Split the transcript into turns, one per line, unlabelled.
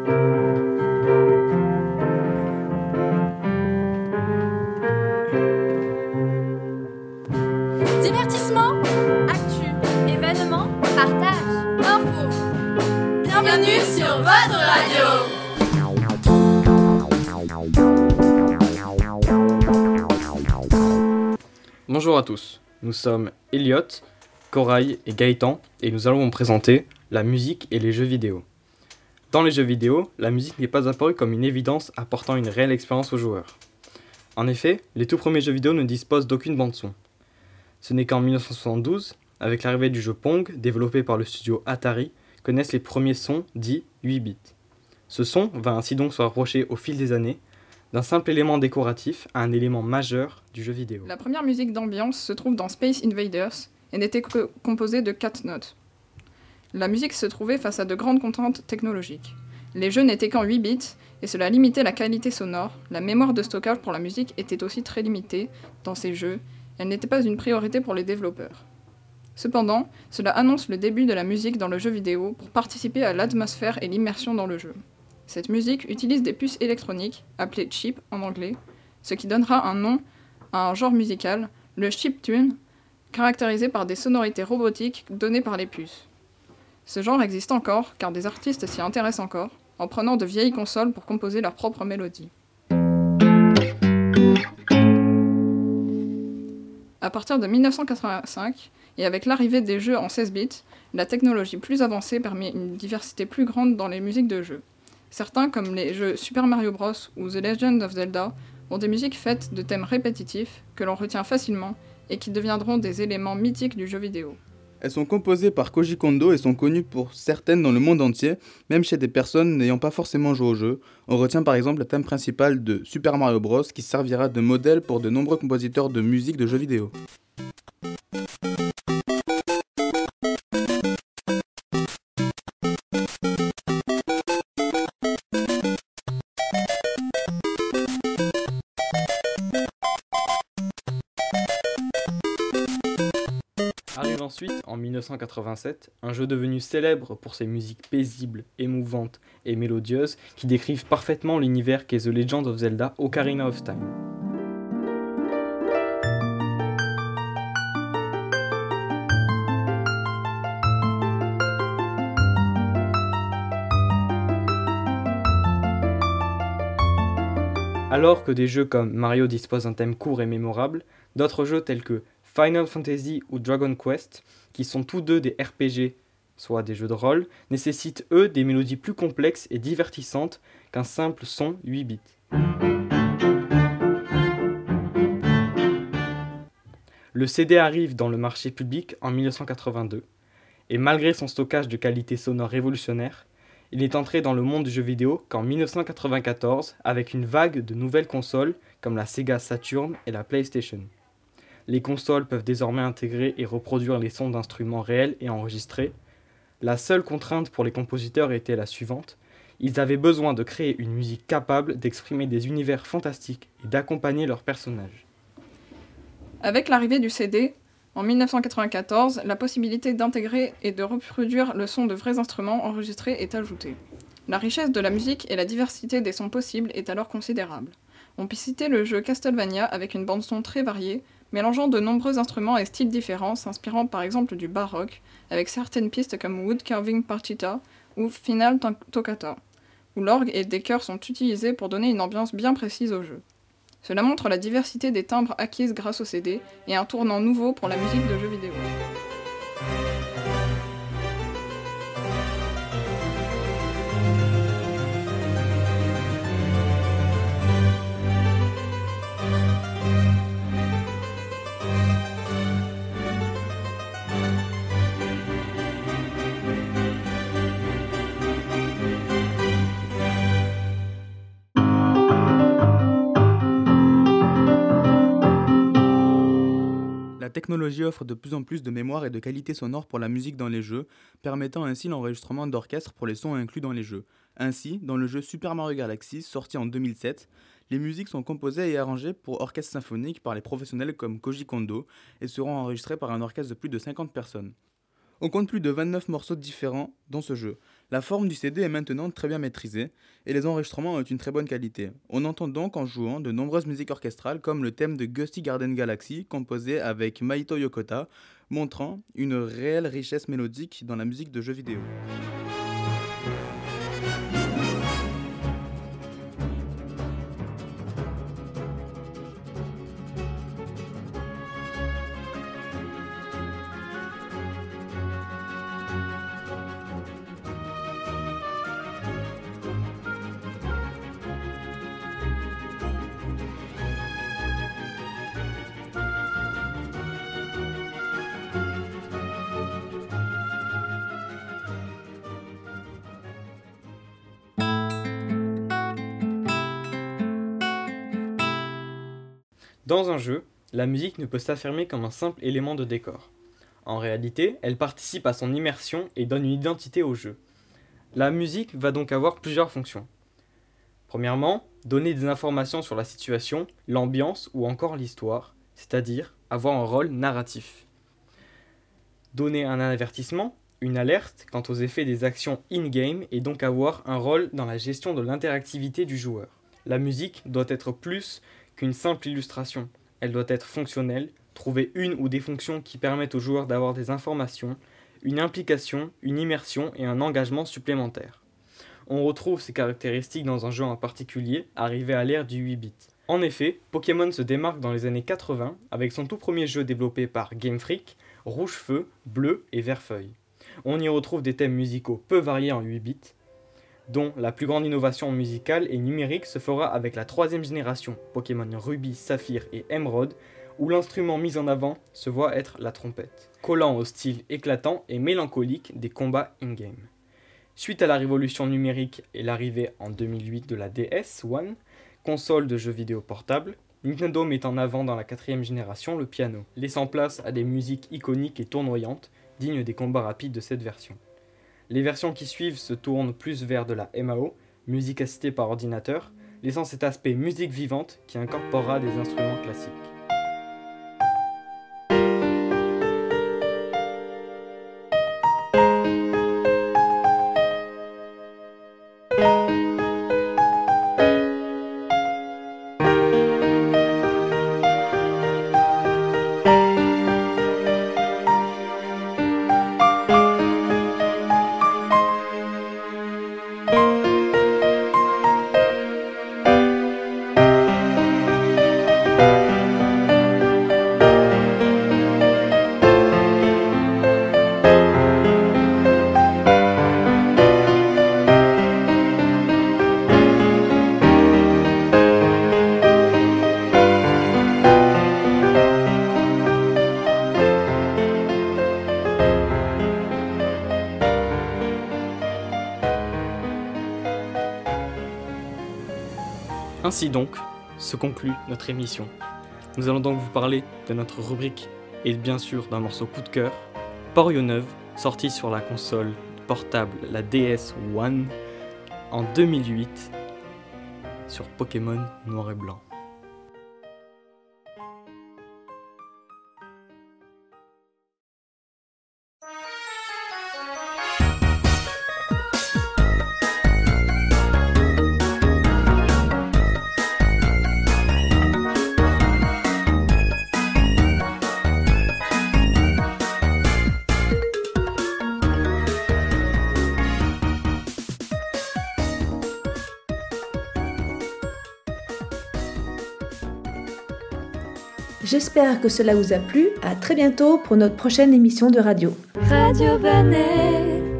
Divertissement,
Actu,
événements,
partage,
infos. Bienvenue sur votre radio.
Bonjour à tous, nous sommes Elliot, Corail et Gaëtan et nous allons vous présenter la musique et les jeux vidéo. Dans les jeux vidéo, la musique n'est pas apparue comme une évidence apportant une réelle expérience aux joueurs. En effet, les tout premiers jeux vidéo ne disposent d'aucune bande-son. Ce n'est qu'en 1972, avec l'arrivée du jeu Pong, développé par le studio Atari, que naissent les premiers sons dits 8 bits. Ce son va ainsi donc se rapprocher au fil des années d'un simple élément décoratif à un élément majeur du jeu vidéo.
La première musique d'ambiance se trouve dans Space Invaders et n'était que composée de 4 notes. La musique se trouvait face à de grandes contraintes technologiques. Les jeux n'étaient qu'en 8 bits et cela limitait la qualité sonore. La mémoire de stockage pour la musique était aussi très limitée dans ces jeux. Elle n'était pas une priorité pour les développeurs. Cependant, cela annonce le début de la musique dans le jeu vidéo pour participer à l'atmosphère et l'immersion dans le jeu. Cette musique utilise des puces électroniques, appelées chip en anglais, ce qui donnera un nom à un genre musical, le chiptune, caractérisé par des sonorités robotiques données par les puces. Ce genre existe encore, car des artistes s'y intéressent encore, en prenant de vieilles consoles pour composer leurs propres mélodies. À partir de 1985, et avec l'arrivée des jeux en 16 bits, la technologie plus avancée permet une diversité plus grande dans les musiques de jeux. Certains, comme les jeux Super Mario Bros ou The Legend of Zelda, ont des musiques faites de thèmes répétitifs que l'on retient facilement et qui deviendront des éléments mythiques du jeu vidéo.
Elles sont composées par Koji Kondo et sont connues pour certaines dans le monde entier, même chez des personnes n'ayant pas forcément joué au jeu. On retient par exemple le thème principal de Super Mario Bros qui servira de modèle pour de nombreux compositeurs de musique de jeux vidéo.
Arrive ensuite, en 1987, un jeu devenu célèbre pour ses musiques paisibles, émouvantes et mélodieuses qui décrivent parfaitement l'univers qu'est The Legend of Zelda Ocarina of Time. Alors que des jeux comme Mario disposent d'un thème court et mémorable, d'autres jeux tels que Final Fantasy ou Dragon Quest, qui sont tous deux des RPG, soit des jeux de rôle, nécessitent eux des mélodies plus complexes et divertissantes qu'un simple son 8 bits. Le CD arrive dans le marché public en 1982, et malgré son stockage de qualité sonore révolutionnaire, il n'est entré dans le monde du jeu vidéo qu'en 1994 avec une vague de nouvelles consoles comme la Sega Saturn et la PlayStation. Les consoles peuvent désormais intégrer et reproduire les sons d'instruments réels et enregistrés. La seule contrainte pour les compositeurs était la suivante. Ils avaient besoin de créer une musique capable d'exprimer des univers fantastiques et d'accompagner leurs personnages.
Avec l'arrivée du CD, en 1994, la possibilité d'intégrer et de reproduire le son de vrais instruments enregistrés est ajoutée. La richesse de la musique et la diversité des sons possibles est alors considérable. On peut citer le jeu Castlevania avec une bande-son très variée, mélangeant de nombreux instruments et styles différents, s'inspirant par exemple du baroque, avec certaines pistes comme Wood Carving Partita ou Final Toccata, où l'orgue et des chœurs sont utilisés pour donner une ambiance bien précise au jeu. Cela montre la diversité des timbres acquises grâce au CD et un tournant nouveau pour la musique de jeux vidéo.
La technologie offre de plus en plus de mémoire et de qualité sonore pour la musique dans les jeux, permettant ainsi l'enregistrement d'orchestres pour les sons inclus dans les jeux. Ainsi, dans le jeu Super Mario Galaxy, sorti en 2007, les musiques sont composées et arrangées pour orchestre symphonique par les professionnels comme Koji Kondo et seront enregistrées par un orchestre de plus de 50 personnes. On compte plus de 29 morceaux différents dans ce jeu. La forme du CD est maintenant très bien maîtrisée et les enregistrements ont une très bonne qualité. On entend donc en jouant de nombreuses musiques orchestrales comme le thème de Gusty Garden Galaxy composé avec Maito Yokota, montrant une réelle richesse mélodique dans la musique de jeux vidéo.
Dans un jeu, la musique ne peut s'affirmer comme un simple élément de décor. En réalité, elle participe à son immersion et donne une identité au jeu. La musique va donc avoir plusieurs fonctions. Premièrement, donner des informations sur la situation, l'ambiance ou encore l'histoire, c'est-à-dire avoir un rôle narratif. Donner un avertissement, une alerte quant aux effets des actions in-game et donc avoir un rôle dans la gestion de l'interactivité du joueur. La musique doit être plus qu'une simple illustration. Elle doit être fonctionnelle, trouver une ou des fonctions qui permettent aux joueurs d'avoir des informations, une implication, une immersion et un engagement supplémentaire. On retrouve ces caractéristiques dans un jeu en particulier, arrivé à l'ère du 8 bits. En effet, Pokémon se démarque dans les années 80 avec son tout premier jeu développé par Game Freak, Rouge Feu, Bleu et Vert Feuille. On y retrouve des thèmes musicaux peu variés en 8 bits, dont la plus grande innovation musicale et numérique se fera avec la troisième génération, Pokémon Ruby, Saphir et Emerald, où l'instrument mis en avant se voit être la trompette, collant au style éclatant et mélancolique des combats in-game. Suite à la révolution numérique et l'arrivée en 2008 de la DS-1, console de jeux vidéo portable, Nintendo met en avant dans la quatrième génération le piano, laissant place à des musiques iconiques et tournoyantes, dignes des combats rapides de cette version. Les versions qui suivent se tournent plus vers de la MAO, musique assistée par ordinateur, laissant cet aspect musique vivante qui incorporera des instruments classiques. Ainsi donc, se conclut notre émission. Nous allons donc vous parler de notre rubrique et bien sûr d'un morceau coup de cœur, Porio 9, sorti sur la console portable, la DS-1, en 2008, sur Pokémon Noir et Blanc.
J'espère que cela vous a plu. À très bientôt pour notre prochaine émission de radio.
Radio Banais.